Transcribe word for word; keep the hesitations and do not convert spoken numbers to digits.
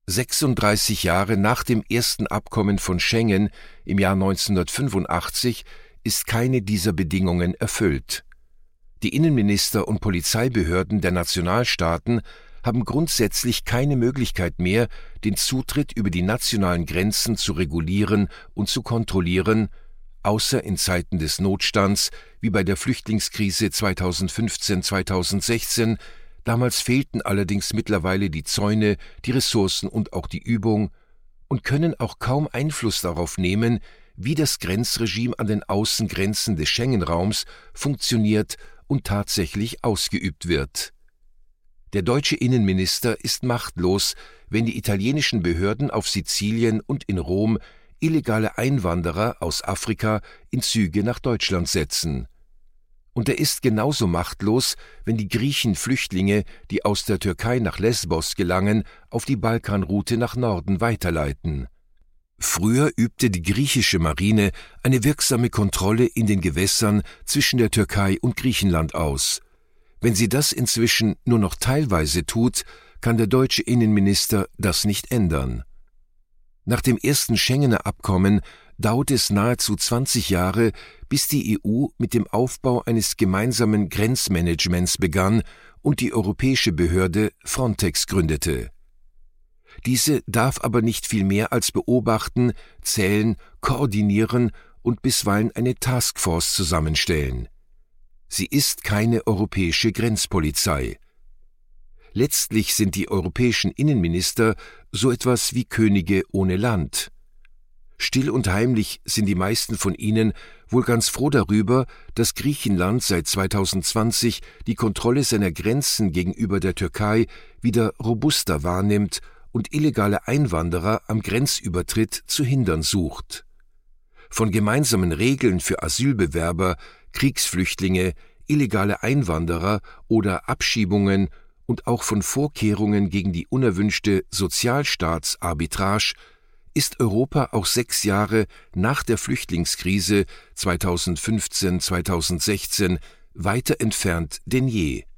sechsunddreißig Jahre nach dem ersten Abkommen von Schengen im Jahr neunzehnhundertfünfundachtzig ist keine dieser Bedingungen erfüllt. Die Innenminister und Polizeibehörden der Nationalstaaten haben grundsätzlich keine Möglichkeit mehr, den Zutritt über die nationalen Grenzen zu regulieren und zu kontrollieren, außer in Zeiten des Notstands, wie bei der Flüchtlingskrise zweitausendfünfzehn zweitausendsechzehn. Damals fehlten allerdings mittlerweile die Zäune, die Ressourcen und auch die Übung und können auch kaum Einfluss darauf nehmen, wie das Grenzregime an den Außengrenzen des Schengen-Raums funktioniert und tatsächlich ausgeübt wird. Der deutsche Innenminister ist machtlos, wenn die italienischen Behörden auf Sizilien und in Rom illegale Einwanderer aus Afrika in Züge nach Deutschland setzen. Und er ist genauso machtlos, wenn die Griechen Flüchtlinge, die aus der Türkei nach Lesbos gelangen, auf die Balkanroute nach Norden weiterleiten. Früher übte die griechische Marine eine wirksame Kontrolle in den Gewässern zwischen der Türkei und Griechenland aus. Wenn sie das inzwischen nur noch teilweise tut, kann der deutsche Innenminister das nicht ändern. Nach dem ersten Schengener Abkommen dauert es nahezu zwanzig Jahre, bis die E U mit dem Aufbau eines gemeinsamen Grenzmanagements begann und die europäische Behörde Frontex gründete. Diese darf aber nicht viel mehr als beobachten, zählen, koordinieren und bisweilen eine Taskforce zusammenstellen. Sie ist keine europäische Grenzpolizei. Letztlich sind die europäischen Innenminister so etwas wie Könige ohne Land. Still und heimlich sind die meisten von ihnen wohl ganz froh darüber, dass Griechenland seit zweitausendzwanzig die Kontrolle seiner Grenzen gegenüber der Türkei wieder robuster wahrnimmt und illegale Einwanderer am Grenzübertritt zu hindern sucht. Von gemeinsamen Regeln für Asylbewerber, Kriegsflüchtlinge, illegale Einwanderer oder Abschiebungen und auch von Vorkehrungen gegen die unerwünschte Sozialstaatsarbitrage ist Europa auch sechs Jahre nach der Flüchtlingskrise zweitausendfünfzehn zweitausendsechzehn weiter entfernt denn je.